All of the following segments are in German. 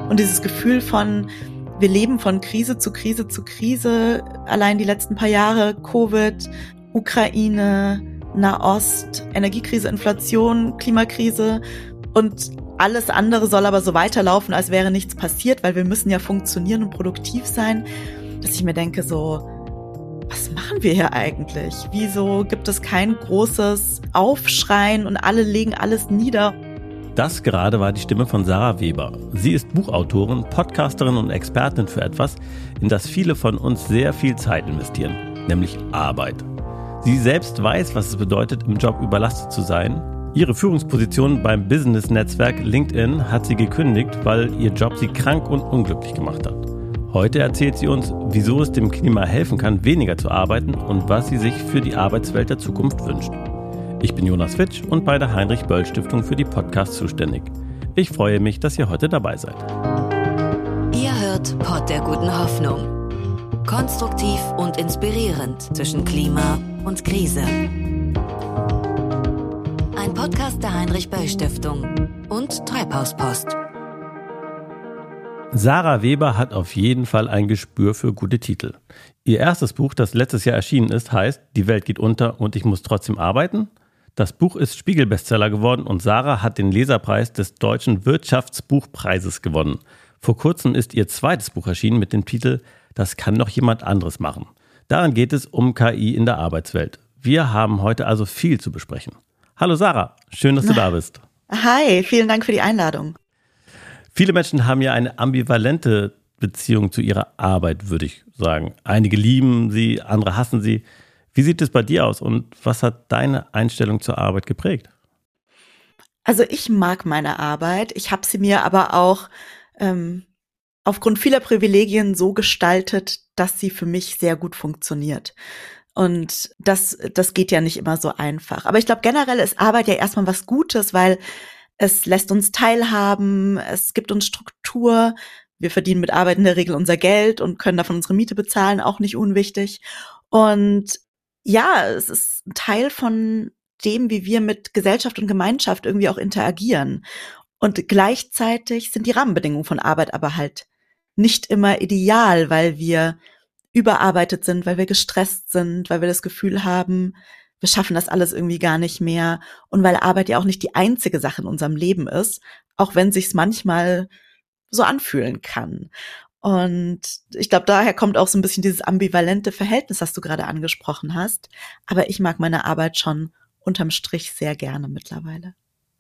Und dieses Gefühl von, wir leben von Krise zu Krise zu Krise, allein die letzten paar Jahre, Covid, Ukraine, Nahost, Energiekrise, Inflation, Klimakrise und alles andere soll aber so weiterlaufen, als wäre nichts passiert, weil wir müssen ja funktionieren und produktiv sein, dass ich mir denke so, was machen wir hier eigentlich? Wieso gibt es kein großes Aufschreien und alle legen alles nieder? Das gerade war die Stimme von Sarah Weber. Sie ist Buchautorin, Podcasterin und Expertin für etwas, in das viele von uns sehr viel Zeit investieren, nämlich Arbeit. Sie selbst weiß, was es bedeutet, im Job überlastet zu sein. Ihre Führungsposition beim Business-Netzwerk LinkedIn hat sie gekündigt, weil ihr Job sie krank und unglücklich gemacht hat. Heute erzählt sie uns, wieso es dem Klima helfen kann, weniger zu arbeiten und was sie sich für die Arbeitswelt der Zukunft wünscht. Ich bin Jonas Fitsch und bei der Heinrich-Böll-Stiftung für die Podcasts zuständig. Ich freue mich, dass ihr heute dabei seid. Ihr hört Pod der guten Hoffnung. Konstruktiv und inspirierend zwischen Klima und Krise. Ein Podcast der Heinrich-Böll-Stiftung und Treibhauspost. Sarah Weber hat auf jeden Fall ein Gespür für gute Titel. Ihr erstes Buch, das letztes Jahr erschienen ist, heißt Die Welt geht unter und ich muss trotzdem arbeiten. Das Buch ist Spiegel-Bestseller geworden und Sarah hat den Leserpreis des Deutschen Wirtschaftsbuchpreises gewonnen. Vor kurzem ist ihr zweites Buch erschienen mit dem Titel Das kann doch jemand anderes machen. Darin geht es um KI in der Arbeitswelt. Wir haben heute also viel zu besprechen. Hallo Sarah, schön, dass du da bist. Hi, vielen Dank für die Einladung. Viele Menschen haben ja eine ambivalente Beziehung zu ihrer Arbeit, würde ich sagen. Einige lieben sie, andere hassen sie. Wie sieht es bei dir aus und was hat deine Einstellung zur Arbeit geprägt? Also ich mag meine Arbeit. Ich habe sie mir aber auch aufgrund vieler Privilegien so gestaltet, dass sie für mich sehr gut funktioniert. Und das geht ja nicht immer so einfach. Aber ich glaube, generell ist Arbeit ja erstmal was Gutes, weil es lässt uns teilhaben, es gibt uns Struktur. Wir verdienen mit Arbeit in der Regel unser Geld und können davon unsere Miete bezahlen, auch nicht unwichtig. Und ja, es ist ein Teil von dem, wie wir mit Gesellschaft und Gemeinschaft irgendwie auch interagieren. Und gleichzeitig sind die Rahmenbedingungen von Arbeit aber halt nicht immer ideal, weil wir überarbeitet sind, weil wir gestresst sind, weil wir das Gefühl haben, wir schaffen das alles irgendwie gar nicht mehr. Und weil Arbeit ja auch nicht die einzige Sache in unserem Leben ist, auch wenn sich's manchmal so anfühlen kann. Und ich glaube, daher kommt auch so ein bisschen dieses ambivalente Verhältnis, das du gerade angesprochen hast. Aber ich mag meine Arbeit schon unterm Strich sehr gerne mittlerweile.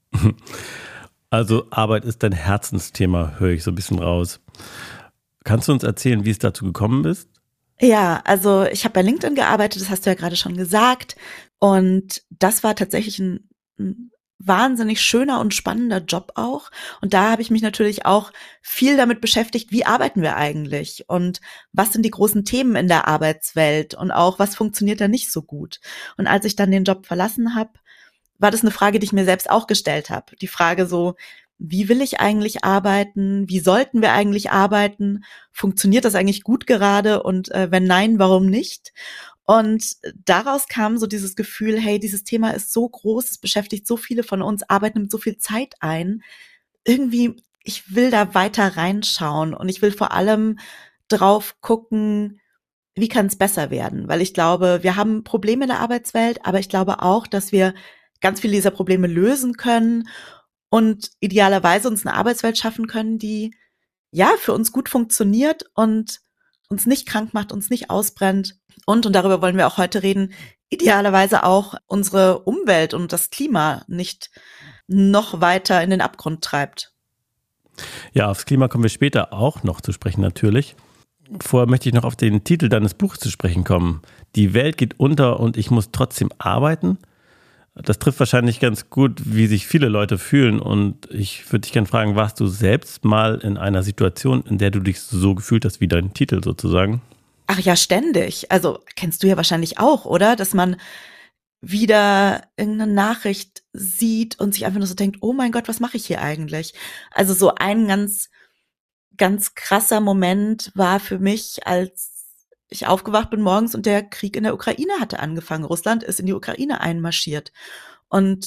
Also Arbeit ist dein Herzensthema, höre ich so ein bisschen raus. Kannst du uns erzählen, wie es dazu gekommen ist? Ja, also ich habe bei LinkedIn gearbeitet, das hast du ja gerade schon gesagt. Und das war tatsächlich ein wahnsinnig schöner und spannender Job auch. Und da habe ich mich natürlich auch viel damit beschäftigt, wie arbeiten wir eigentlich und was sind die großen Themen in der Arbeitswelt und auch, was funktioniert da nicht so gut. Und als ich dann den Job verlassen habe, war das eine Frage, die ich mir selbst auch gestellt habe. Die Frage so, wie will ich eigentlich arbeiten? Wie sollten wir eigentlich arbeiten? Funktioniert das eigentlich gut gerade? Und wenn nein, warum nicht? Und daraus kam so dieses Gefühl, hey, dieses Thema ist so groß, es beschäftigt so viele von uns, Arbeit nimmt so viel Zeit ein. Irgendwie, ich will da weiter reinschauen und ich will vor allem drauf gucken, wie kann es besser werden? Weil ich glaube, wir haben Probleme in der Arbeitswelt, aber ich glaube auch, dass wir ganz viele dieser Probleme lösen können und idealerweise uns eine Arbeitswelt schaffen können, die ja für uns gut funktioniert und uns nicht krank macht, uns nicht ausbrennt. Und darüber wollen wir auch heute reden, idealerweise auch unsere Umwelt und das Klima nicht noch weiter in den Abgrund treibt. Ja, aufs Klima kommen wir später auch noch zu sprechen natürlich. Vorher möchte ich noch auf den Titel deines Buches zu sprechen kommen. Die Welt geht unter und ich muss trotzdem arbeiten. Das trifft wahrscheinlich ganz gut, wie sich viele Leute fühlen. Und ich würde dich gerne fragen, warst du selbst mal in einer Situation, in der du dich so gefühlt hast wie dein Titel sozusagen? Ach ja, ständig. Also kennst du ja wahrscheinlich auch, oder? Dass man wieder irgendeine Nachricht sieht und sich einfach nur so denkt, oh mein Gott, was mache ich hier eigentlich? Also so ein ganz krasser Moment war für mich, als ich aufgewacht bin morgens und der Krieg in der Ukraine hatte angefangen. Russland ist in die Ukraine einmarschiert. Und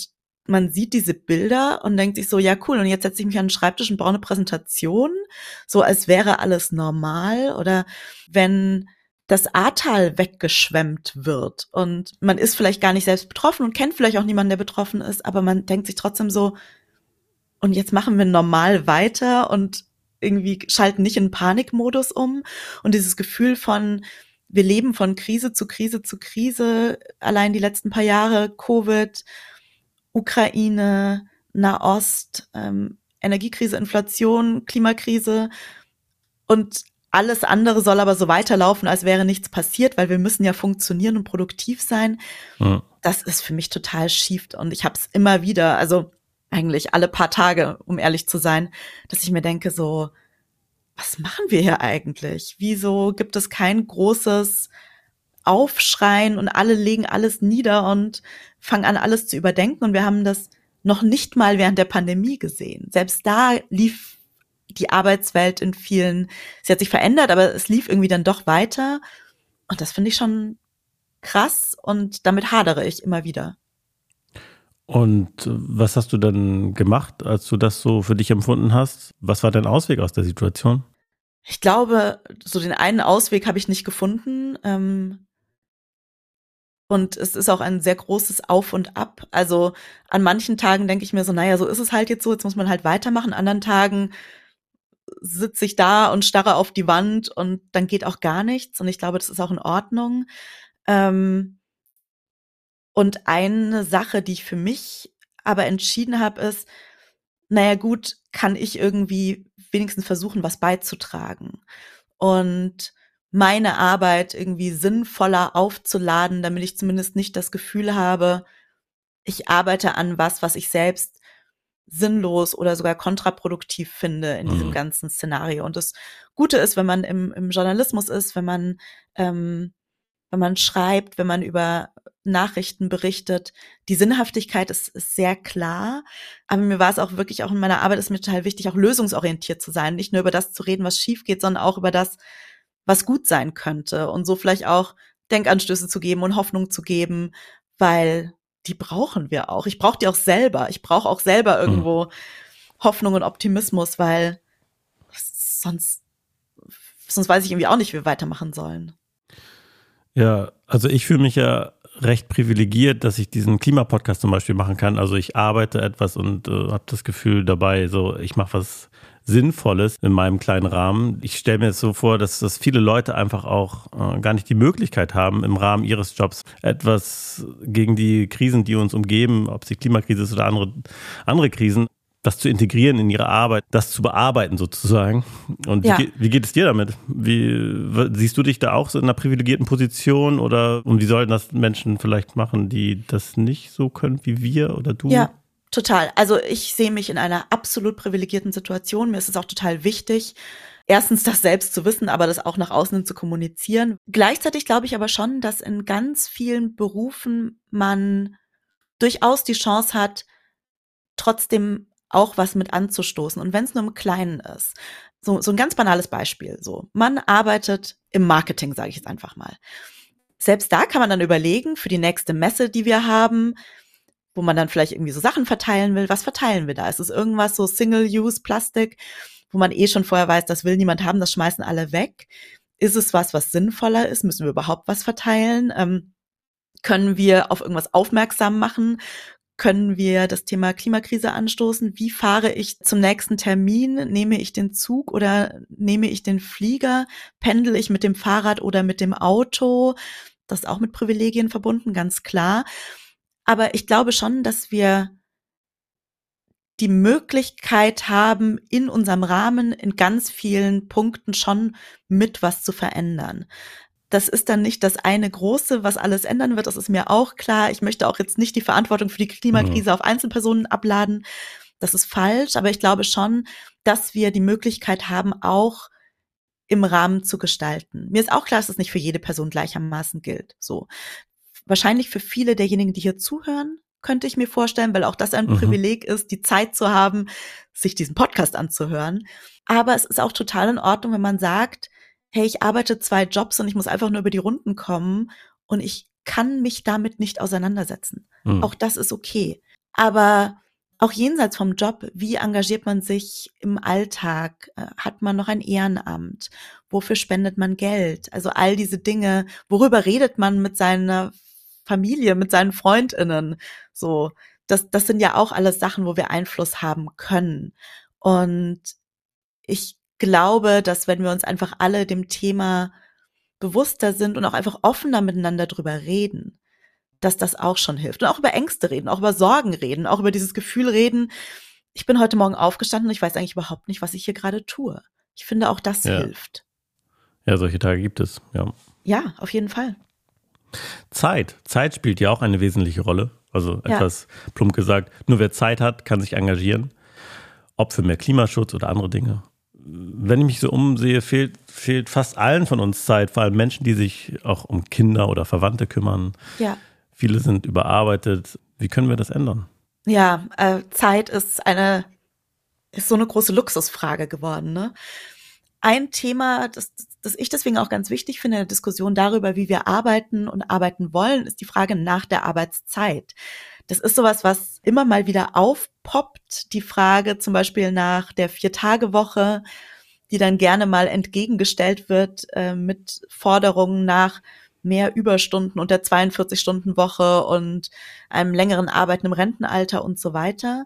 man sieht diese Bilder und denkt sich so, ja cool, und jetzt setze ich mich an den Schreibtisch und baue eine Präsentation, so als wäre alles normal. Oder wenn das Ahrtal weggeschwemmt wird und man ist vielleicht gar nicht selbst betroffen und kennt vielleicht auch niemanden, der betroffen ist, aber man denkt sich trotzdem so, und jetzt machen wir normal weiter und irgendwie schalten nicht in Panikmodus um. Und dieses Gefühl von, wir leben von Krise zu Krise zu Krise, allein die letzten paar Jahre, Covid, Ukraine, Nahost, Energiekrise, Inflation, Klimakrise, und alles andere soll aber so weiterlaufen, als wäre nichts passiert, weil wir müssen ja funktionieren und produktiv sein. Das ist für mich total schief, und ich habe es immer wieder, also eigentlich alle paar Tage, um ehrlich zu sein, dass ich mir denke so, was machen wir hier eigentlich? Wieso gibt es kein großes Aufschreien und alle legen alles nieder und fangen an, alles zu überdenken? Und wir haben das noch nicht mal während der Pandemie gesehen. Selbst da lief die Arbeitswelt in vielen, sie hat sich verändert, aber es lief irgendwie dann doch weiter. Und das finde ich schon krass, und damit hadere ich immer wieder. Und was hast du dann gemacht, als du das so für dich empfunden hast? Was war dein Ausweg aus der Situation? Ich glaube, so den einen Ausweg habe ich nicht gefunden. Und es ist auch ein sehr großes Auf und Ab. Also an manchen Tagen denke ich mir so, naja, so ist es halt jetzt so, jetzt muss man halt weitermachen. An anderen Tagen sitze ich da und starre auf die Wand und dann geht auch gar nichts. Und ich glaube, das ist auch in Ordnung. Und eine Sache, die ich für mich aber entschieden habe, ist, naja gut, kann ich irgendwie wenigstens versuchen, was beizutragen und meine Arbeit irgendwie sinnvoller aufzuladen, damit ich zumindest nicht das Gefühl habe, ich arbeite an was ich selbst sinnlos oder sogar kontraproduktiv finde in diesem ganzen Szenario. Und das Gute ist, wenn man im Journalismus ist, wenn man schreibt, wenn man über Nachrichten berichtet, die Sinnhaftigkeit ist sehr klar. Aber mir war es auch wirklich, auch in meiner Arbeit ist mir total wichtig, auch lösungsorientiert zu sein. Nicht nur über das zu reden, was schief geht, sondern auch über das, was gut sein könnte. Und so vielleicht auch Denkanstöße zu geben und Hoffnung zu geben, weil die brauchen wir auch. Ich brauche die auch selber. Ich brauche auch selber irgendwo Hoffnung und Optimismus, weil sonst weiß ich irgendwie auch nicht, wie wir weitermachen sollen. Ja, also ich fühle mich ja recht privilegiert, dass ich diesen Klimapodcast zum Beispiel machen kann. Also ich arbeite etwas und habe das Gefühl dabei, so ich mache was Sinnvolles in meinem kleinen Rahmen. Ich stelle mir jetzt so vor, dass viele Leute einfach auch gar nicht die Möglichkeit haben, im Rahmen ihres Jobs etwas gegen die Krisen, die uns umgeben, ob es die Klimakrise ist oder andere Krisen, das zu integrieren in ihre Arbeit, das zu bearbeiten sozusagen. Und wie geht es dir damit? Siehst du dich da auch so in einer privilegierten Position und wie sollten das Menschen vielleicht machen, die das nicht so können wie wir oder du? Ja, total. Also ich sehe mich in einer absolut privilegierten Situation. Mir ist es auch total wichtig, erstens das selbst zu wissen, aber das auch nach außen zu kommunizieren. Gleichzeitig glaube ich aber schon, dass in ganz vielen Berufen man durchaus die Chance hat, trotzdem auch was mit anzustoßen. Und wenn es nur im Kleinen ist. So ein ganz banales Beispiel. So, man arbeitet im Marketing, sage ich jetzt einfach mal. Selbst da kann man dann überlegen, für die nächste Messe, die wir haben, wo man dann vielleicht irgendwie so Sachen verteilen will, was verteilen wir da? Ist es irgendwas so Single-Use-Plastik, wo man schon vorher weiß, das will niemand haben, das schmeißen alle weg? Ist es was sinnvoller ist? Müssen wir überhaupt was verteilen? Können wir auf irgendwas aufmerksam machen? Können wir das Thema Klimakrise anstoßen? Wie fahre ich zum nächsten Termin? Nehme ich den Zug oder nehme ich den Flieger? Pendle ich mit dem Fahrrad oder mit dem Auto? Das ist auch mit Privilegien verbunden, ganz klar. Aber ich glaube schon, dass wir die Möglichkeit haben, in unserem Rahmen in ganz vielen Punkten schon mit was zu verändern. Das ist dann nicht das eine Große, was alles ändern wird. Das ist mir auch klar. Ich möchte auch jetzt nicht die Verantwortung für die Klimakrise auf Einzelpersonen abladen. Das ist falsch. Aber ich glaube schon, dass wir die Möglichkeit haben, auch im Rahmen zu gestalten. Mir ist auch klar, dass es nicht für jede Person gleichermaßen gilt. So. Wahrscheinlich für viele derjenigen, die hier zuhören, könnte ich mir vorstellen, weil auch das ein Privileg ist, die Zeit zu haben, sich diesen Podcast anzuhören. Aber es ist auch total in Ordnung, wenn man sagt, hey, ich arbeite 2 Jobs und ich muss einfach nur über die Runden kommen und ich kann mich damit nicht auseinandersetzen. Auch das ist okay. Aber auch jenseits vom Job, wie engagiert man sich im Alltag? Hat man noch ein Ehrenamt? Wofür spendet man Geld? Also all diese Dinge, worüber redet man mit seiner Familie, mit seinen FreundInnen? So, das sind ja auch alles Sachen, wo wir Einfluss haben können. Und ich glaube, dass wenn wir uns einfach alle dem Thema bewusster sind und auch einfach offener miteinander drüber reden, dass das auch schon hilft. Und auch über Ängste reden, auch über Sorgen reden, auch über dieses Gefühl reden, ich bin heute Morgen aufgestanden und ich weiß eigentlich überhaupt nicht, was ich hier gerade tue. Ich finde, auch das hilft. Ja, solche Tage gibt es, ja. Ja, auf jeden Fall. Zeit spielt ja auch eine wesentliche Rolle. Also etwas plump gesagt, nur wer Zeit hat, kann sich engagieren. Ob für mehr Klimaschutz oder andere Dinge. Wenn ich mich so umsehe, fehlt fast allen von uns Zeit, vor allem Menschen, die sich auch um Kinder oder Verwandte kümmern. Ja. Viele sind überarbeitet. Wie können wir das ändern? Ja, Zeit ist so eine große Luxusfrage geworden, ne? Ein Thema, das ich deswegen auch ganz wichtig finde, eine Diskussion darüber, wie wir arbeiten und arbeiten wollen, ist die Frage nach der Arbeitszeit. Das ist sowas, was immer mal wieder aufpoppt, die Frage zum Beispiel nach der 4-Tage-Woche, die dann gerne mal entgegengestellt wird mit Forderungen nach mehr Überstunden und der 42-Stunden-Woche und einem längeren Arbeiten im Rentenalter und so weiter.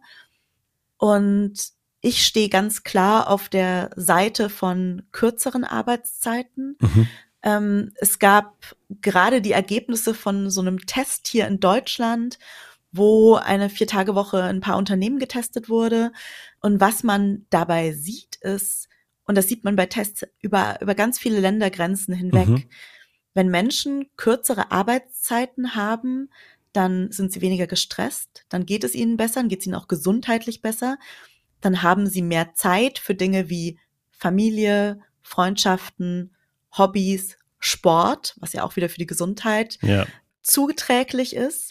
Und ich stehe ganz klar auf der Seite von kürzeren Arbeitszeiten. Es gab gerade die Ergebnisse von so einem Test hier in Deutschland, wo eine 4-Tage-Woche in ein paar Unternehmen getestet wurde. Und was man dabei sieht ist, und das sieht man bei Tests über ganz viele Ländergrenzen hinweg, wenn Menschen kürzere Arbeitszeiten haben, dann sind sie weniger gestresst, dann geht es ihnen besser, dann geht es ihnen auch gesundheitlich besser, dann haben sie mehr Zeit für Dinge wie Familie, Freundschaften, Hobbys, Sport, was ja auch wieder für die Gesundheit zuträglich ist.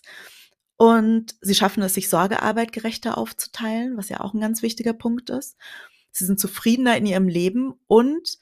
Und sie schaffen es, sich Sorgearbeit gerechter aufzuteilen, was ja auch ein ganz wichtiger Punkt ist. Sie sind zufriedener in ihrem Leben und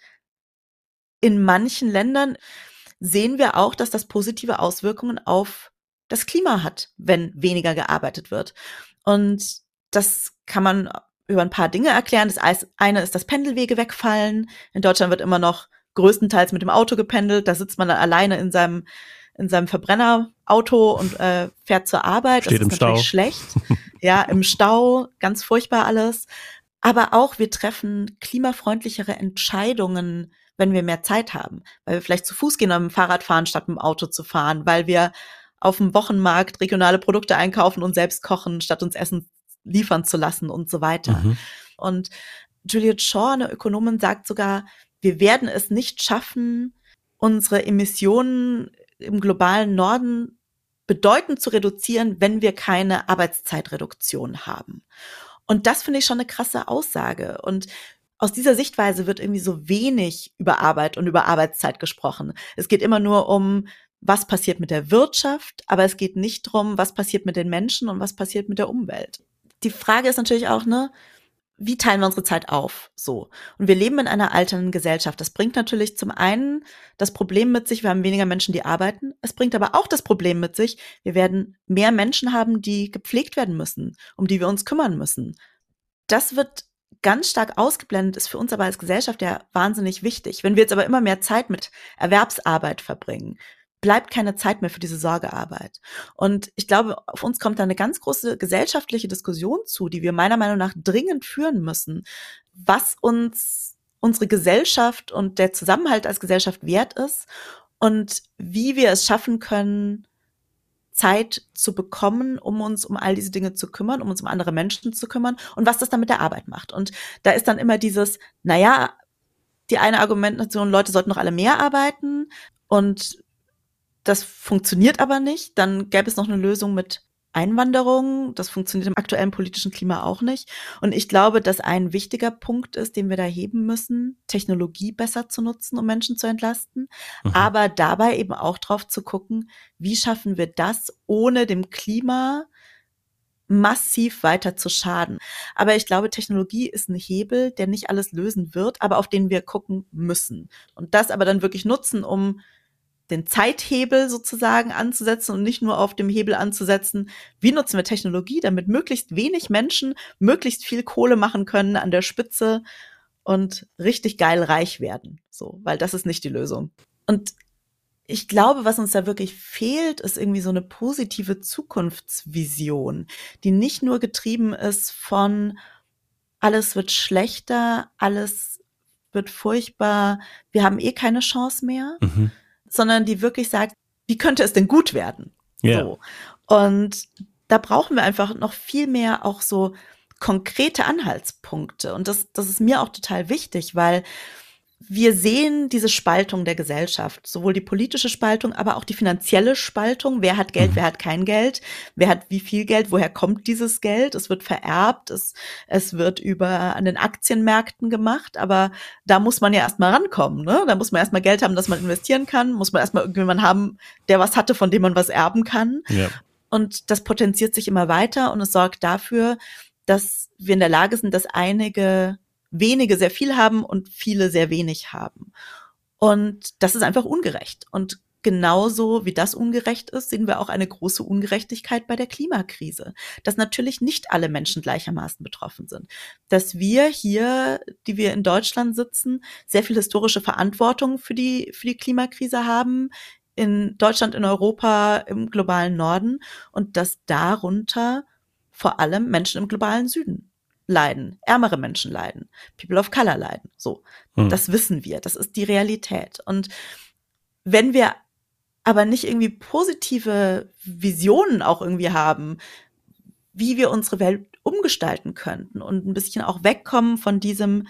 in manchen Ländern sehen wir auch, dass das positive Auswirkungen auf das Klima hat, wenn weniger gearbeitet wird. Und das kann man über ein paar Dinge erklären. Das eine ist, dass Pendelwege wegfallen. In Deutschland wird immer noch größtenteils mit dem Auto gependelt. Da sitzt man dann alleine in seinem Verbrennerauto und fährt zur Arbeit. Steht das ist natürlich schlecht. Ja, im Stau, ganz furchtbar alles. Aber auch wir treffen klimafreundlichere Entscheidungen, wenn wir mehr Zeit haben, weil wir vielleicht zu Fuß gehen oder mit dem Fahrrad fahren, statt mit dem Auto zu fahren, weil wir auf dem Wochenmarkt regionale Produkte einkaufen und selbst kochen, statt uns Essen liefern zu lassen und so weiter. Und Juliet Shaw, eine Ökonomin, sagt sogar, wir werden es nicht schaffen, unsere Emissionen im globalen Norden bedeutend zu reduzieren, wenn wir keine Arbeitszeitreduktion haben. Und das finde ich schon eine krasse Aussage. Und aus dieser Sichtweise wird irgendwie so wenig über Arbeit und über Arbeitszeit gesprochen. Es geht immer nur um, was passiert mit der Wirtschaft, aber es geht nicht drum, was passiert mit den Menschen und was passiert mit der Umwelt. Die Frage ist natürlich auch, wie teilen wir unsere Zeit auf? So. Und wir leben in einer alternden Gesellschaft. Das bringt natürlich zum einen das Problem mit sich, wir haben weniger Menschen, die arbeiten. Es bringt aber auch das Problem mit sich, wir werden mehr Menschen haben, die gepflegt werden müssen, um die wir uns kümmern müssen. Das wird ganz stark ausgeblendet, ist für uns aber als Gesellschaft ja wahnsinnig wichtig. Wenn wir jetzt aber immer mehr Zeit mit Erwerbsarbeit verbringen, bleibt keine Zeit mehr für diese Sorgearbeit. Und ich glaube, auf uns kommt da eine ganz große gesellschaftliche Diskussion zu, die wir meiner Meinung nach dringend führen müssen, was uns unsere Gesellschaft und der Zusammenhalt als Gesellschaft wert ist und wie wir es schaffen können, Zeit zu bekommen, um uns um all diese Dinge zu kümmern, um uns um andere Menschen zu kümmern und was das dann mit der Arbeit macht. Und da ist dann immer dieses, die eine Argumentation, Leute sollten noch alle mehr arbeiten und das funktioniert aber nicht. Dann gäbe es noch eine Lösung mit Einwanderung. Das funktioniert im aktuellen politischen Klima auch nicht. Und ich glaube, dass ein wichtiger Punkt ist, den wir da heben müssen, Technologie besser zu nutzen, um Menschen zu entlasten. Aber dabei eben auch drauf zu gucken, wie schaffen wir das, ohne dem Klima massiv weiter zu schaden. Aber ich glaube, Technologie ist ein Hebel, der nicht alles lösen wird, aber auf den wir gucken müssen. Und das aber dann wirklich nutzen, um den Zeithebel sozusagen anzusetzen und nicht nur auf dem Hebel anzusetzen, wie nutzen wir Technologie, damit möglichst wenig Menschen möglichst viel Kohle machen können an der Spitze und richtig geil reich werden. So, weil das ist nicht die Lösung. Und ich glaube, was uns da wirklich fehlt, ist irgendwie so eine positive Zukunftsvision, die nicht nur getrieben ist von alles wird schlechter, alles wird furchtbar, wir haben eh keine Chance mehr, sondern die wirklich sagt, wie könnte es denn gut werden? Yeah. So. Und da brauchen wir einfach noch viel mehr auch so konkrete Anhaltspunkte. Und das ist mir auch total wichtig, weil wir sehen diese Spaltung der Gesellschaft, sowohl die politische Spaltung, aber auch die finanzielle Spaltung. Wer hat Geld, wer hat kein Geld? Wer hat wie viel Geld? Woher kommt dieses Geld? Es wird vererbt, es wird an den Aktienmärkten gemacht, aber da muss man ja erstmal rankommen, ne? Da muss man erstmal Geld haben, das man investieren kann, muss man erstmal irgendjemanden haben, der was hatte, von dem man was erben kann. Ja. Und das potenziert sich immer weiter und es sorgt dafür, dass wir in der Lage sind, dass wenige sehr viel haben und viele sehr wenig haben. Und das ist einfach ungerecht. Und genauso wie das ungerecht ist, sehen wir auch eine große Ungerechtigkeit bei der Klimakrise. Dass natürlich nicht alle Menschen gleichermaßen betroffen sind. Dass wir hier, die wir in Deutschland sitzen, sehr viel historische Verantwortung für die Klimakrise haben. In Deutschland, in Europa, im globalen Norden. Und dass darunter vor allem Menschen im globalen Süden leiden, ärmere Menschen leiden, People of Color leiden. So, das wissen wir, das ist die Realität. Und wenn wir aber nicht irgendwie positive Visionen auch irgendwie haben, wie wir unsere Welt umgestalten könnten und ein bisschen auch wegkommen von diesem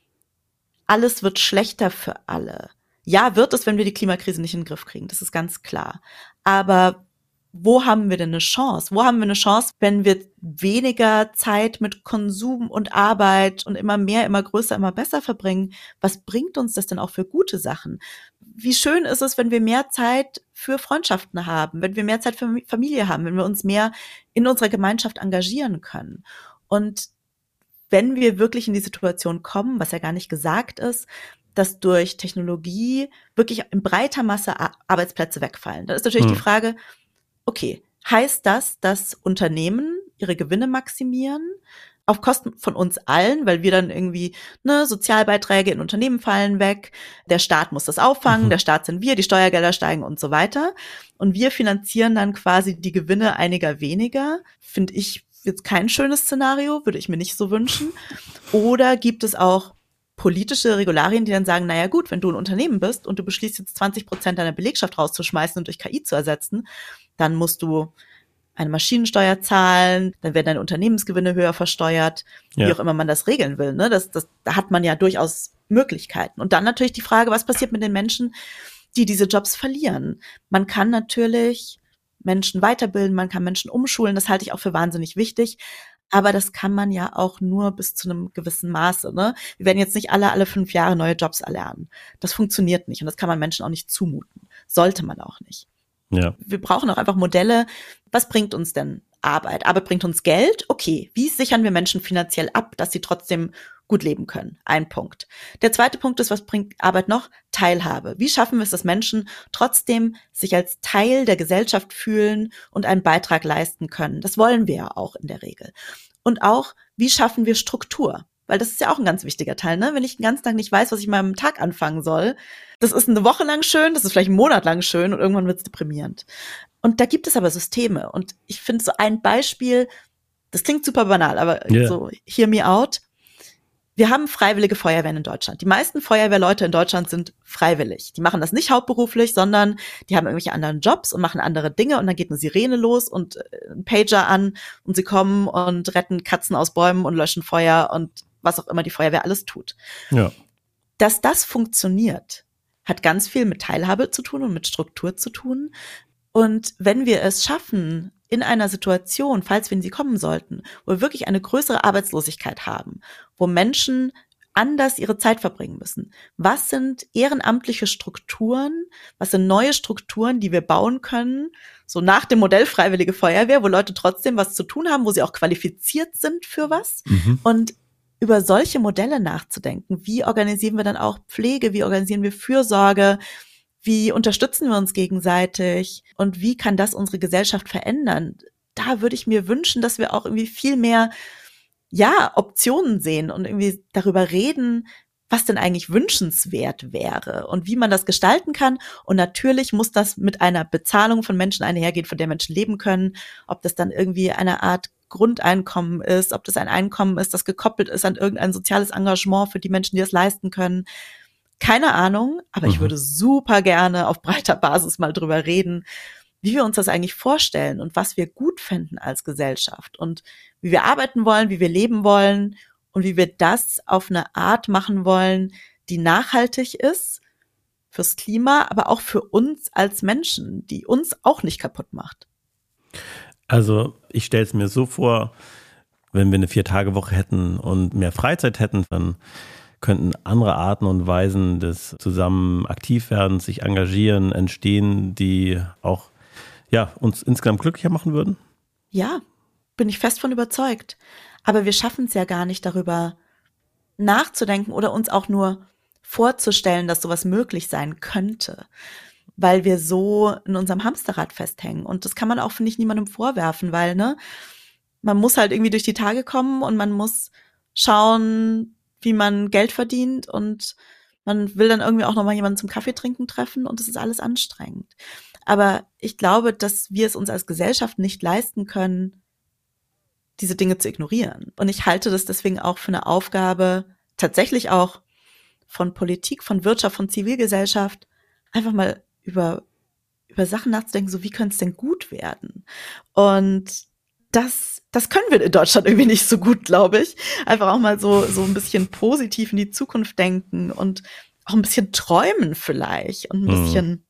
alles wird schlechter für alle. Ja, wird es, wenn wir die Klimakrise nicht in den Griff kriegen, das ist ganz klar. Aber wo haben wir denn eine Chance? Wo haben wir eine Chance, wenn wir weniger Zeit mit Konsum und Arbeit und immer mehr, immer größer, immer besser verbringen? Was bringt uns das denn auch für gute Sachen? Wie schön ist es, wenn wir mehr Zeit für Freundschaften haben, wenn wir mehr Zeit für Familie haben, wenn wir uns mehr in unserer Gemeinschaft engagieren können? Und wenn wir wirklich in die Situation kommen, was ja gar nicht gesagt ist, dass durch Technologie wirklich in breiter Masse Arbeitsplätze wegfallen, dann ist natürlich die Frage, okay, heißt das, dass Unternehmen ihre Gewinne maximieren auf Kosten von uns allen, weil wir dann irgendwie, Sozialbeiträge in Unternehmen fallen weg, der Staat muss das auffangen, der Staat sind wir, die Steuergelder steigen und so weiter. Und wir finanzieren dann quasi die Gewinne einiger weniger. Finde ich jetzt kein schönes Szenario, würde ich mir nicht so wünschen. Oder gibt es auch politische Regularien, die dann sagen, naja gut, wenn du ein Unternehmen bist und du beschließt jetzt 20% deiner Belegschaft rauszuschmeißen und durch KI zu ersetzen, dann musst du eine Maschinensteuer zahlen, dann werden deine Unternehmensgewinne höher versteuert, wie auch immer man das regeln will. Ne? Da hat man ja durchaus Möglichkeiten. Und dann natürlich die Frage, was passiert mit den Menschen, die diese Jobs verlieren? Man kann natürlich Menschen weiterbilden, man kann Menschen umschulen, das halte ich auch für wahnsinnig wichtig. Aber das kann man ja auch nur bis zu einem gewissen Maße. Ne? Wir werden jetzt nicht alle 5 Jahre neue Jobs erlernen. Das funktioniert nicht und das kann man Menschen auch nicht zumuten. Sollte man auch nicht. Ja. Wir brauchen auch einfach Modelle. Was bringt uns denn Arbeit? Arbeit bringt uns Geld? Okay, wie sichern wir Menschen finanziell ab, dass sie trotzdem gut leben können? Ein Punkt. Der zweite Punkt ist, was bringt Arbeit noch? Teilhabe. Wie schaffen wir es, dass Menschen trotzdem sich als Teil der Gesellschaft fühlen und einen Beitrag leisten können? Das wollen wir ja auch in der Regel. Und auch, wie schaffen wir Struktur? Weil das ist ja auch ein ganz wichtiger Teil, ne? Wenn ich den ganzen Tag nicht weiß, was ich mal am Tag anfangen soll, das ist eine Woche lang schön, das ist vielleicht einen Monat lang schön und irgendwann wird es deprimierend. Und da gibt es aber Systeme. Und ich finde so ein Beispiel, das klingt super banal, aber so, hear me out. Wir haben freiwillige Feuerwehren in Deutschland. Die meisten Feuerwehrleute in Deutschland sind freiwillig. Die machen das nicht hauptberuflich, sondern die haben irgendwelche anderen Jobs und machen andere Dinge und dann geht eine Sirene los und ein Pager an und sie kommen und retten Katzen aus Bäumen und löschen Feuer und was auch immer die Feuerwehr alles tut. Ja. Dass das funktioniert, hat ganz viel mit Teilhabe zu tun und mit Struktur zu tun. Und wenn wir es schaffen, in einer Situation, falls wir in sie kommen sollten, wo wir wirklich eine größere Arbeitslosigkeit haben, wo Menschen anders ihre Zeit verbringen müssen. Was sind ehrenamtliche Strukturen? Was sind neue Strukturen, die wir bauen können? So nach dem Modell Freiwillige Feuerwehr, wo Leute trotzdem was zu tun haben, wo sie auch qualifiziert sind für was. Und über solche Modelle nachzudenken. Wie organisieren wir dann auch Pflege? Wie organisieren wir Fürsorge? Wie unterstützen wir uns gegenseitig und wie kann das unsere Gesellschaft verändern? Da würde ich mir wünschen, dass wir auch irgendwie viel mehr, Optionen sehen und irgendwie darüber reden, was denn eigentlich wünschenswert wäre und wie man das gestalten kann. Und natürlich muss das mit einer Bezahlung von Menschen einhergehen, von der Menschen leben können. Ob das dann irgendwie eine Art Grundeinkommen ist, ob das ein Einkommen ist, das gekoppelt ist an irgendein soziales Engagement für die Menschen, die es leisten können. Keine Ahnung, aber ich würde super gerne auf breiter Basis mal drüber reden, wie wir uns das eigentlich vorstellen und was wir gut finden als Gesellschaft und wie wir arbeiten wollen, wie wir leben wollen und wie wir das auf eine Art machen wollen, die nachhaltig ist fürs Klima, aber auch für uns als Menschen, die uns auch nicht kaputt macht. Also ich stelle es mir so vor, wenn wir eine 4-Tage-Woche hätten und mehr Freizeit hätten, dann könnten andere Arten und Weisen des zusammen Aktivwerdens, sich engagieren, entstehen, die auch uns insgesamt glücklicher machen würden? Ja, bin ich fest von überzeugt. Aber wir schaffen es ja gar nicht, darüber nachzudenken oder uns auch nur vorzustellen, dass sowas möglich sein könnte, weil wir so in unserem Hamsterrad festhängen. Und das kann man auch, finde ich, niemandem vorwerfen, weil, man muss halt irgendwie durch die Tage kommen und man muss schauen, wie man Geld verdient und man will dann irgendwie auch nochmal jemanden zum Kaffee trinken treffen und das ist alles anstrengend. Aber ich glaube, dass wir es uns als Gesellschaft nicht leisten können, diese Dinge zu ignorieren. Und ich halte das deswegen auch für eine Aufgabe, tatsächlich auch von Politik, von Wirtschaft, von Zivilgesellschaft, einfach mal über Sachen nachzudenken, so wie könnte es denn gut werden? Und das können wir in Deutschland irgendwie nicht so gut, glaube ich. Einfach auch mal so ein bisschen positiv in die Zukunft denken und auch ein bisschen träumen vielleicht und ein bisschen,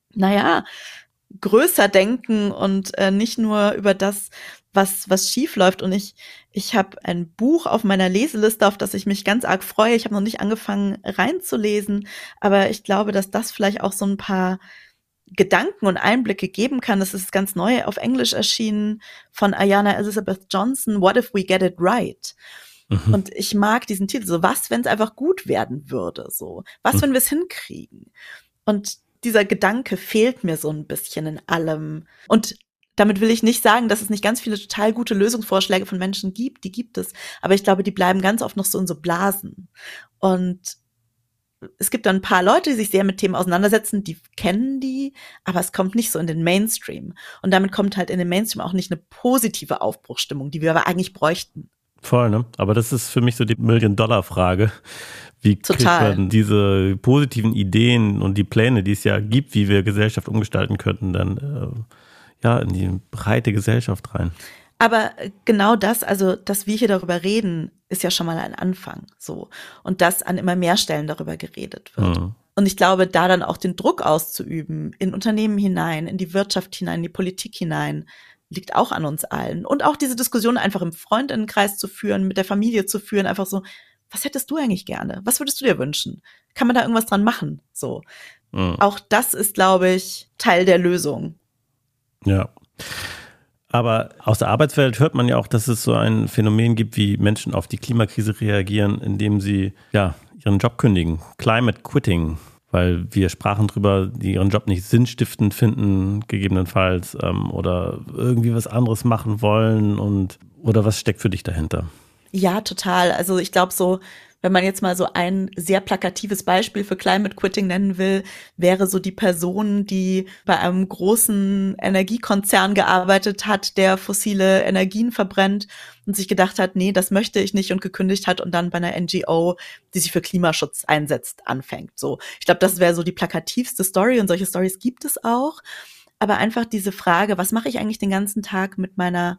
größer denken und nicht nur über das, was schief läuft. Und ich habe ein Buch auf meiner Leseliste, auf das ich mich ganz arg freue. Ich habe noch nicht angefangen reinzulesen, aber ich glaube, dass das vielleicht auch so ein paar Gedanken und Einblicke geben kann. Das ist ganz neu auf Englisch erschienen von Ayana Elizabeth Johnson, What if we get it right? Und ich mag diesen Titel, so was, wenn es einfach gut werden würde, so was, wenn wir es hinkriegen? Und dieser Gedanke fehlt mir so ein bisschen in allem. Und damit will ich nicht sagen, dass es nicht ganz viele total gute Lösungsvorschläge von Menschen gibt, die gibt es. Aber ich glaube, die bleiben ganz oft noch so in so Blasen. Und es gibt dann ein paar Leute, die sich sehr mit Themen auseinandersetzen, die kennen die, aber es kommt nicht so in den Mainstream. Und damit kommt halt in den Mainstream auch nicht eine positive Aufbruchsstimmung, die wir aber eigentlich bräuchten. Voll, ne? Aber das ist für mich so die Million-Dollar-Frage. Wie kriegt man diese positiven Ideen und die Pläne, die es ja gibt, wie wir Gesellschaft umgestalten könnten, dann in die breite Gesellschaft rein? Aber genau das, also dass wir hier darüber reden, ist ja schon mal ein Anfang, so. Und dass an immer mehr Stellen darüber geredet wird. Und ich glaube, da dann auch den Druck auszuüben, in Unternehmen hinein, in die Wirtschaft hinein, in die Politik hinein, liegt auch an uns allen. Und auch diese Diskussion einfach im Freundinnenkreis zu führen, mit der Familie zu führen, einfach so, was hättest du eigentlich gerne? Was würdest du dir wünschen? Kann man da irgendwas dran machen? So. Auch das ist, glaube ich, Teil der Lösung. Ja. Aber aus der Arbeitswelt hört man ja auch, dass es so ein Phänomen gibt, wie Menschen auf die Klimakrise reagieren, indem sie ihren Job kündigen. Climate Quitting. Weil wir sprachen drüber, die ihren Job nicht sinnstiftend finden, gegebenenfalls, oder irgendwie was anderes machen wollen oder was steckt für dich dahinter? Ja, total. Also ich glaube so, wenn man jetzt mal so ein sehr plakatives Beispiel für Climate Quitting nennen will, wäre so die Person, die bei einem großen Energiekonzern gearbeitet hat, der fossile Energien verbrennt und sich gedacht hat, nee, das möchte ich nicht und gekündigt hat und dann bei einer NGO, die sich für Klimaschutz einsetzt, anfängt. So, ich glaube, das wäre so die plakativste Story und solche Stories gibt es auch. Aber einfach diese Frage, was mache ich eigentlich den ganzen Tag mit meiner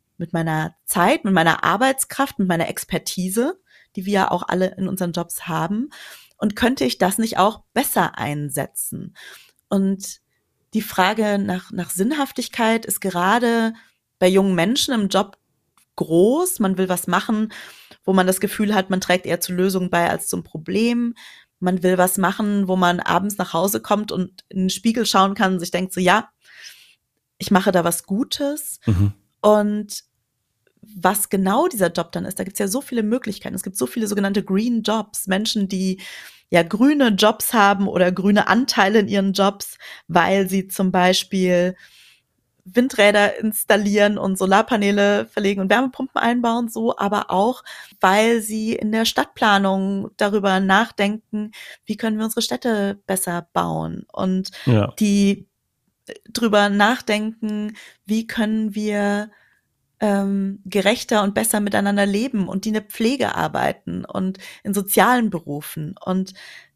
Zeit, mit meiner Arbeitskraft, mit meiner Expertise, die wir ja auch alle in unseren Jobs haben. Und könnte ich das nicht auch besser einsetzen? Und die Frage nach Sinnhaftigkeit ist gerade bei jungen Menschen im Job groß. Man will was machen, wo man das Gefühl hat, man trägt eher zu Lösungen bei als zum Problem. Man will was machen, wo man abends nach Hause kommt und in den Spiegel schauen kann und sich denkt so, ja, ich mache da was Gutes. Und was genau dieser Job dann ist, da gibt es ja so viele Möglichkeiten. Es gibt so viele sogenannte Green Jobs, Menschen, die ja grüne Jobs haben oder grüne Anteile in ihren Jobs, weil sie zum Beispiel Windräder installieren und Solarpaneele verlegen und Wärmepumpen einbauen, so, aber auch, weil sie in der Stadtplanung darüber nachdenken, wie können wir unsere Städte besser bauen und die drüber nachdenken, wie können wir gerechter und besser miteinander leben und die in der Pflege arbeiten und in sozialen Berufen. Und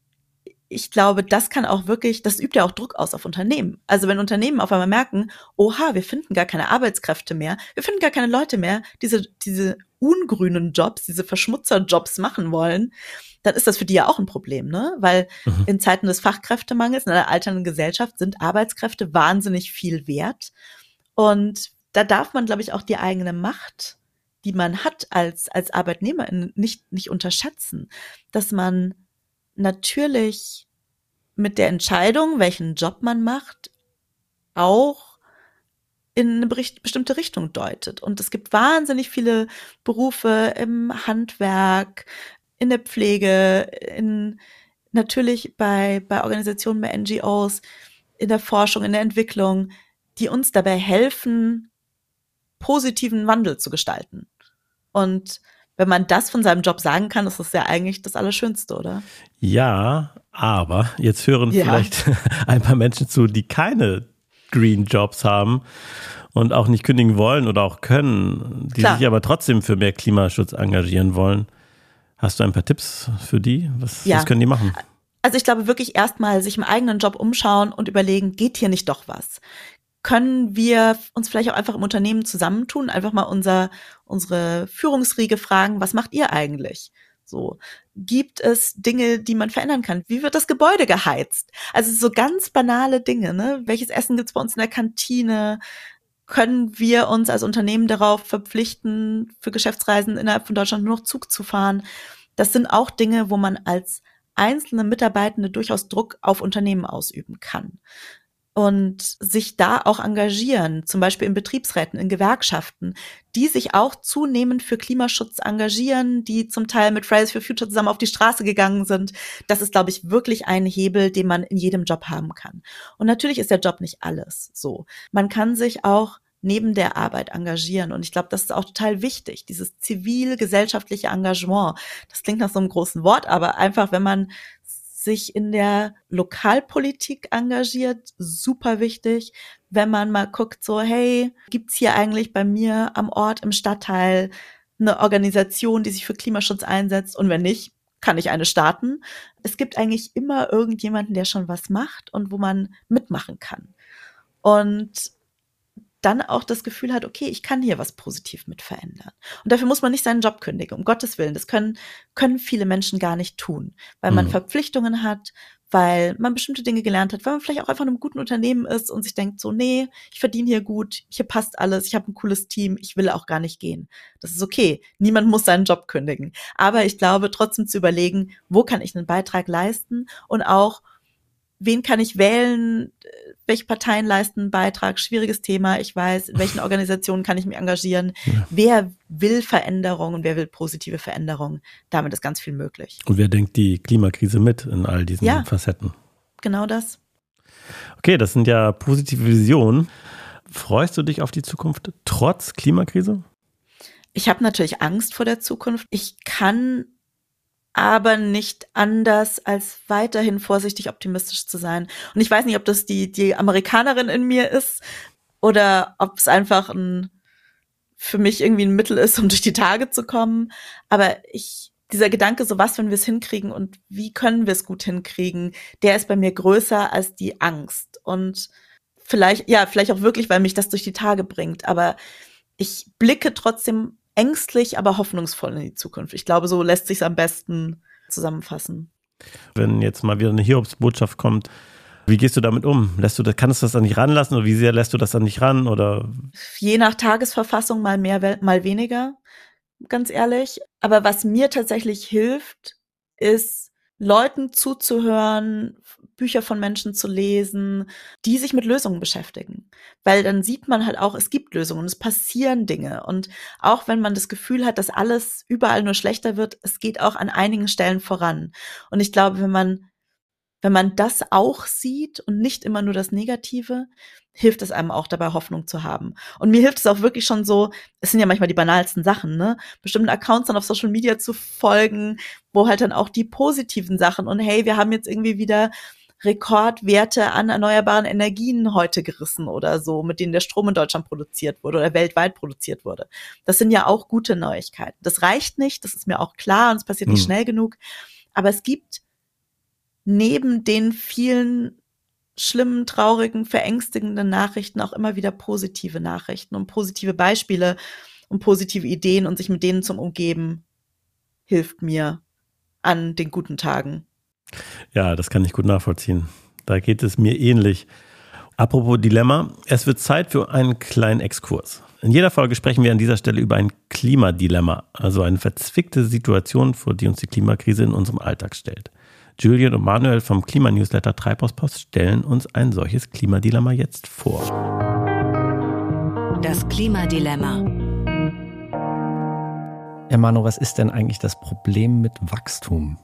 ich glaube, das kann auch wirklich, das übt ja auch Druck aus auf Unternehmen. Also wenn Unternehmen auf einmal merken, oha, wir finden gar keine Arbeitskräfte mehr, wir finden gar keine Leute mehr, diese ungrünen Jobs, diese Verschmutzerjobs machen wollen, dann ist das für die ja auch ein Problem, ne? Weil in Zeiten des Fachkräftemangels, in einer alternden Gesellschaft, sind Arbeitskräfte wahnsinnig viel wert. Und da darf man, glaube ich, auch die eigene Macht, die man hat als Arbeitnehmerin, nicht unterschätzen, dass man natürlich mit der Entscheidung, welchen Job man macht, auch in eine bestimmte Richtung deutet. Und es gibt wahnsinnig viele Berufe im Handwerk, in der Pflege, natürlich bei Organisationen, bei NGOs, in der Forschung, in der Entwicklung, die uns dabei helfen, positiven Wandel zu gestalten. Und wenn man das von seinem Job sagen kann, ist das ja eigentlich das Allerschönste, oder? Ja, aber jetzt hören vielleicht ein paar Menschen zu, die keine Green Jobs haben und auch nicht kündigen wollen oder auch können, die sich aber trotzdem für mehr Klimaschutz engagieren wollen. Hast du ein paar Tipps für die? Was können die machen? Also ich glaube wirklich erstmal sich im eigenen Job umschauen und überlegen, geht hier nicht doch was? Können wir uns vielleicht auch einfach im Unternehmen zusammentun, einfach mal unsere Führungsriege fragen, was macht ihr eigentlich? So, gibt es Dinge, die man verändern kann? Wie wird das Gebäude geheizt? Also so ganz banale Dinge, ne? Welches Essen gibt's bei uns in der Kantine? Können wir uns als Unternehmen darauf verpflichten, für Geschäftsreisen innerhalb von Deutschland nur noch Zug zu fahren? Das sind auch Dinge, wo man als einzelne Mitarbeitende durchaus Druck auf Unternehmen ausüben kann. Und sich da auch engagieren, zum Beispiel in Betriebsräten, in Gewerkschaften, die sich auch zunehmend für Klimaschutz engagieren, die zum Teil mit Fridays for Future zusammen auf die Straße gegangen sind. Das ist, glaube ich, wirklich ein Hebel, den man in jedem Job haben kann. Und natürlich ist der Job nicht alles so. Man kann sich auch neben der Arbeit engagieren. Und ich glaube, das ist auch total wichtig, dieses zivil-gesellschaftliche Engagement. Das klingt nach so einem großen Wort, aber einfach, wenn man sich in der Lokalpolitik engagiert, super wichtig. Wenn man mal guckt, so, hey, gibt's hier eigentlich bei mir am Ort, im Stadtteil eine Organisation, die sich für Klimaschutz einsetzt? Und wenn nicht, kann ich eine starten. Es gibt eigentlich immer irgendjemanden, der schon was macht und wo man mitmachen kann. Und dann auch das Gefühl hat, okay, ich kann hier was positiv mit verändern. Und dafür muss man nicht seinen Job kündigen, um Gottes Willen. Das können viele Menschen gar nicht tun, weil man Verpflichtungen hat, weil man bestimmte Dinge gelernt hat, weil man vielleicht auch einfach in einem guten Unternehmen ist und sich denkt so, nee, ich verdiene hier gut, hier passt alles, ich habe ein cooles Team, ich will auch gar nicht gehen. Das ist okay. Niemand muss seinen Job kündigen. Aber ich glaube, trotzdem zu überlegen, wo kann ich einen Beitrag leisten und auch, wen kann ich wählen, welche Parteien leisten einen Beitrag, schwieriges Thema, ich weiß, in welchen Organisationen kann ich mich engagieren, wer will Veränderung und wer will positive Veränderung, damit ist ganz viel möglich. Und wer denkt die Klimakrise mit in all diesen Facetten? Genau das. Okay, das sind ja positive Visionen. Freust du dich auf die Zukunft trotz Klimakrise? Ich habe natürlich Angst vor der Zukunft. Ich kann aber nicht anders, als weiterhin vorsichtig optimistisch zu sein. Und ich weiß nicht, ob das die Amerikanerin in mir ist oder ob es einfach für mich irgendwie ein Mittel ist, um durch die Tage zu kommen. Aber dieser Gedanke, so was, wenn wir es hinkriegen und wie können wir es gut hinkriegen, der ist bei mir größer als die Angst. Und vielleicht auch wirklich, weil mich das durch die Tage bringt. Aber ich blicke trotzdem ängstlich, aber hoffnungsvoll in die Zukunft. Ich glaube, so lässt sich es am besten zusammenfassen. Wenn jetzt mal wieder eine Hiobsbotschaft kommt, wie gehst du damit um? Kannst du das an dich ranlassen oder wie sehr lässt du das an dich ran? Oder? Je nach Tagesverfassung mal mehr, mal weniger, ganz ehrlich. Aber was mir tatsächlich hilft, ist Leuten zuzuhören, Bücher von Menschen zu lesen, die sich mit Lösungen beschäftigen. Weil dann sieht man halt auch, es gibt Lösungen, es passieren Dinge. Und auch wenn man das Gefühl hat, dass alles überall nur schlechter wird, es geht auch an einigen Stellen voran. Und ich glaube, wenn man das auch sieht und nicht immer nur das Negative, hilft es einem auch dabei, Hoffnung zu haben. Und mir hilft es auch wirklich schon so, es sind ja manchmal die banalsten Sachen, ne? Bestimmten Accounts dann auf Social Media zu folgen, wo halt dann auch die positiven Sachen und hey, wir haben jetzt irgendwie wieder Rekordwerte an erneuerbaren Energien heute gerissen oder so, mit denen der Strom in Deutschland produziert wurde oder weltweit produziert wurde. Das sind ja auch gute Neuigkeiten. Das reicht nicht, das ist mir auch klar und es passiert nicht schnell genug. Aber es gibt neben den vielen schlimmen, traurigen, verängstigenden Nachrichten auch immer wieder positive Nachrichten und positive Beispiele und positive Ideen und sich mit denen zum Umgeben hilft mir an den guten Tagen. Ja, das kann ich gut nachvollziehen. Da geht es mir ähnlich. Apropos Dilemma, es wird Zeit für einen kleinen Exkurs. In jeder Folge sprechen wir an dieser Stelle über ein Klimadilemma, also eine verzwickte Situation, vor die uns die Klimakrise in unserem Alltag stellt. Julian und Manuel vom Klimanewsletter Treibhauspost stellen uns ein solches Klimadilemma jetzt vor. Das Klimadilemma. Ja, Manu, was ist denn eigentlich das Problem mit Wachstum?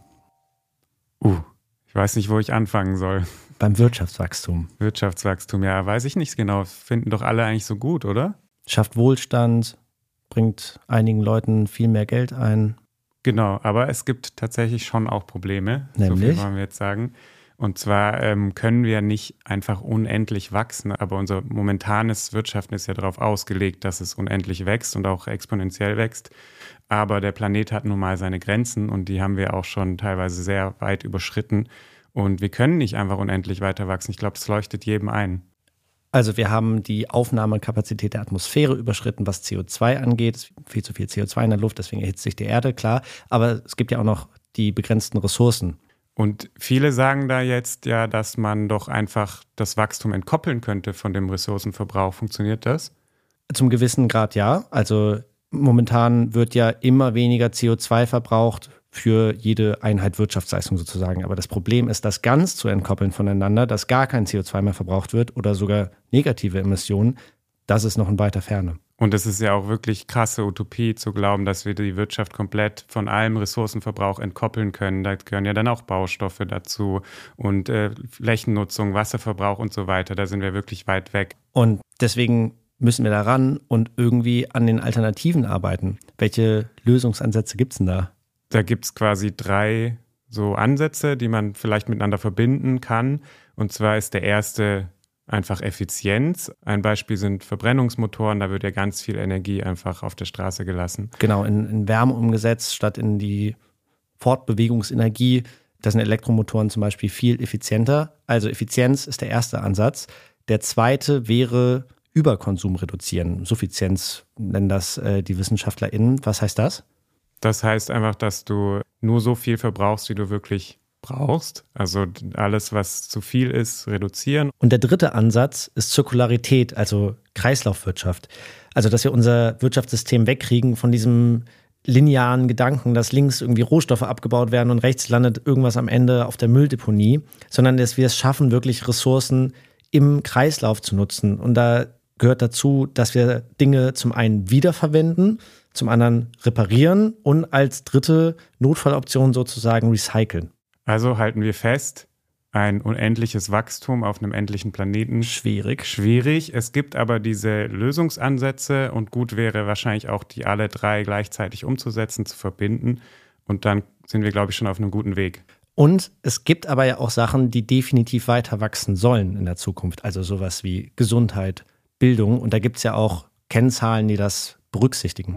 Ich weiß nicht, wo ich anfangen soll. Beim Wirtschaftswachstum. Wirtschaftswachstum, ja, weiß ich nicht genau. Finden doch alle eigentlich so gut, oder? Schafft Wohlstand, bringt einigen Leuten viel mehr Geld ein. Genau, aber es gibt tatsächlich schon auch Probleme, nämlich? So viel wollen wir jetzt sagen. Und zwar können wir nicht einfach unendlich wachsen, aber unser momentanes Wirtschaften ist ja darauf ausgelegt, dass es unendlich wächst und auch exponentiell wächst. Aber der Planet hat nun mal seine Grenzen und die haben wir auch schon teilweise sehr weit überschritten. Und wir können nicht einfach unendlich weiter wachsen. Ich glaube, das leuchtet jedem ein. Also wir haben die Aufnahmekapazität der Atmosphäre überschritten, was CO2 angeht. Es ist viel zu viel CO2 in der Luft, deswegen erhitzt sich die Erde, klar. Aber es gibt ja auch noch die begrenzten Ressourcen. Und viele sagen da jetzt ja, dass man doch einfach das Wachstum entkoppeln könnte von dem Ressourcenverbrauch. Funktioniert das? Zum gewissen Grad ja. Also momentan wird ja immer weniger CO2 verbraucht für jede Einheit Wirtschaftsleistung sozusagen. Aber das Problem ist, das ganz zu entkoppeln voneinander, dass gar kein CO2 mehr verbraucht wird oder sogar negative Emissionen, das ist noch in weiter Ferne. Und es ist ja auch wirklich krasse Utopie zu glauben, dass wir die Wirtschaft komplett von allem Ressourcenverbrauch entkoppeln können. Da gehören ja dann auch Baustoffe dazu und Flächennutzung, Wasserverbrauch und so weiter. Da sind wir wirklich weit weg. Und deswegen müssen wir da ran und irgendwie an den Alternativen arbeiten. Welche Lösungsansätze gibt es denn da? Da gibt es quasi 3 so Ansätze, die man vielleicht miteinander verbinden kann. Und zwar ist der erste einfach Effizienz. Ein Beispiel sind Verbrennungsmotoren, da wird ja ganz viel Energie einfach auf der Straße gelassen. Genau, in Wärme umgesetzt, statt in die Fortbewegungsenergie. Da sind Elektromotoren zum Beispiel viel effizienter. Also Effizienz ist der erste Ansatz. Der zweite wäre Überkonsum reduzieren. Suffizienz nennen das die WissenschaftlerInnen. Was heißt das? Das heißt einfach, dass du nur so viel verbrauchst, wie du wirklich brauchst. Also alles, was zu viel ist, reduzieren. Und der dritte Ansatz ist Zirkularität, also Kreislaufwirtschaft. Also, dass wir unser Wirtschaftssystem wegkriegen von diesem linearen Gedanken, dass links irgendwie Rohstoffe abgebaut werden und rechts landet irgendwas am Ende auf der Mülldeponie, sondern dass wir es schaffen, wirklich Ressourcen im Kreislauf zu nutzen. Und da gehört dazu, dass wir Dinge zum einen wiederverwenden, zum anderen reparieren und als dritte Notfalloption sozusagen recyceln. Also halten wir fest, ein unendliches Wachstum auf einem endlichen Planeten. Schwierig. Es gibt aber diese Lösungsansätze und gut wäre wahrscheinlich auch, die alle 3 gleichzeitig umzusetzen, zu verbinden. Und dann sind wir, glaube ich, schon auf einem guten Weg. Und es gibt aber ja auch Sachen, die definitiv weiter wachsen sollen in der Zukunft. Also sowas wie Gesundheit, Bildung. Und da gibt es ja auch Kennzahlen, die das berücksichtigen.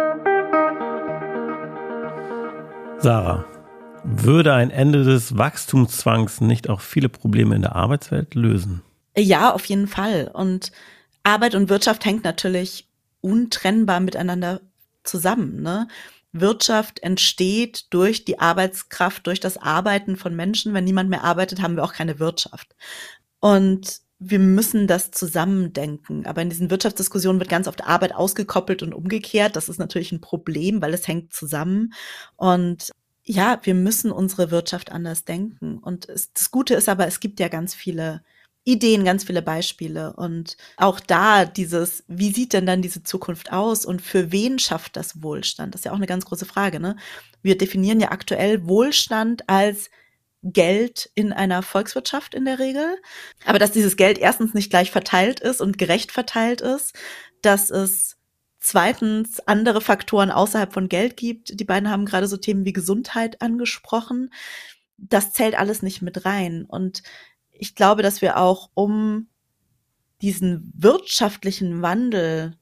Sarah, würde ein Ende des Wachstumszwangs nicht auch viele Probleme in der Arbeitswelt lösen? Ja, auf jeden Fall. Und Arbeit und Wirtschaft hängt natürlich untrennbar miteinander zusammen, ne? Wirtschaft entsteht durch die Arbeitskraft, durch das Arbeiten von Menschen. Wenn niemand mehr arbeitet, haben wir auch keine Wirtschaft. Und wir müssen das zusammendenken. Aber in diesen Wirtschaftsdiskussionen wird ganz oft Arbeit ausgekoppelt und umgekehrt. Das ist natürlich ein Problem, weil es hängt zusammen. Und ja, wir müssen unsere Wirtschaft anders denken. Und das Gute ist aber, es gibt ja ganz viele Ideen, ganz viele Beispiele. Und auch da wie sieht denn dann diese Zukunft aus und für wen schafft das Wohlstand? Das ist ja auch eine ganz große Frage, ne? Wir definieren ja aktuell Wohlstand als Geld in einer Volkswirtschaft in der Regel. Aber dass dieses Geld erstens nicht gleich verteilt ist und gerecht verteilt ist, dass es zweitens andere Faktoren außerhalb von Geld gibt. Die beiden haben gerade so Themen wie Gesundheit angesprochen. Das zählt alles nicht mit rein. Und ich glaube, dass wir auch, um diesen wirtschaftlichen Wandel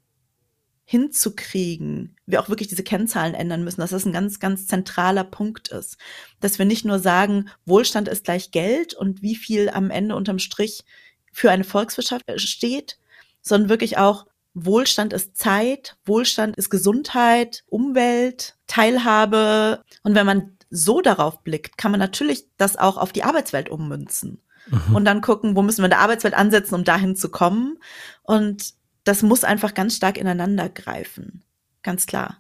hinzukriegen, wir auch wirklich diese Kennzahlen ändern müssen, dass das ein ganz, ganz zentraler Punkt ist. Dass wir nicht nur sagen, Wohlstand ist gleich Geld und wie viel am Ende unterm Strich für eine Volkswirtschaft steht, sondern wirklich auch, Wohlstand ist Zeit, Wohlstand ist Gesundheit, Umwelt, Teilhabe. Und wenn man so darauf blickt, kann man natürlich das auch auf die Arbeitswelt ummünzen. Und dann gucken, wo müssen wir in der Arbeitswelt ansetzen, um dahin zu kommen. Und das muss einfach ganz stark ineinander greifen. Ganz klar.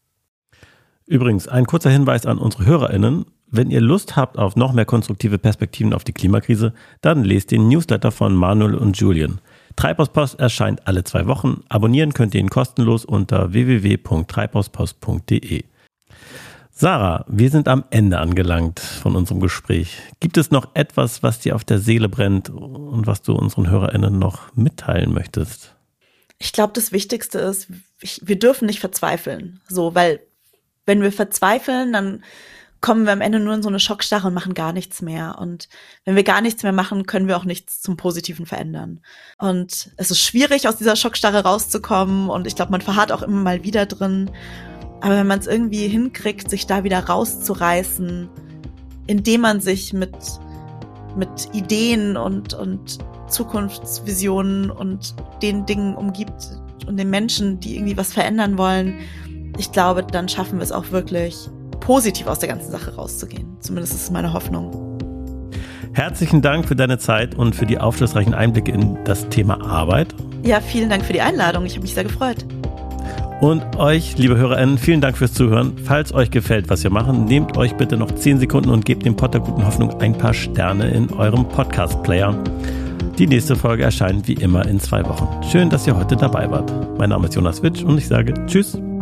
Übrigens, ein kurzer Hinweis an unsere HörerInnen. Wenn ihr Lust habt auf noch mehr konstruktive Perspektiven auf die Klimakrise, dann lest den Newsletter von Manuel und Julian. Treibhauspost erscheint alle 2 Wochen. Abonnieren könnt ihr ihn kostenlos unter www.treibhauspost.de. Sarah, wir sind am Ende angelangt von unserem Gespräch. Gibt es noch etwas, was dir auf der Seele brennt und was du unseren HörerInnen noch mitteilen möchtest? Ich glaube, das Wichtigste ist, wir dürfen nicht verzweifeln. So, weil wenn wir verzweifeln, dann kommen wir am Ende nur in so eine Schockstarre und machen gar nichts mehr. Und wenn wir gar nichts mehr machen, können wir auch nichts zum Positiven verändern. Und es ist schwierig, aus dieser Schockstarre rauszukommen. Und ich glaube, man verharrt auch immer mal wieder drin. Aber wenn man es irgendwie hinkriegt, sich da wieder rauszureißen, indem man sich mit Ideen und Zukunftsvisionen und den Dingen umgibt und den Menschen, die irgendwie was verändern wollen, ich glaube, dann schaffen wir es auch wirklich, positiv aus der ganzen Sache rauszugehen. Zumindest ist es meine Hoffnung. Herzlichen Dank für deine Zeit und für die aufschlussreichen Einblicke in das Thema Arbeit. Ja, vielen Dank für die Einladung. Ich habe mich sehr gefreut. Und euch, liebe HörerInnen, vielen Dank fürs Zuhören. Falls euch gefällt, was wir machen, nehmt euch bitte noch 10 Sekunden und gebt dem Pod der guten Hoffnung ein paar Sterne in eurem Podcast-Player. Die nächste Folge erscheint wie immer in 2 Wochen. Schön, dass ihr heute dabei wart. Mein Name ist Jonas Witsch und ich sage Tschüss.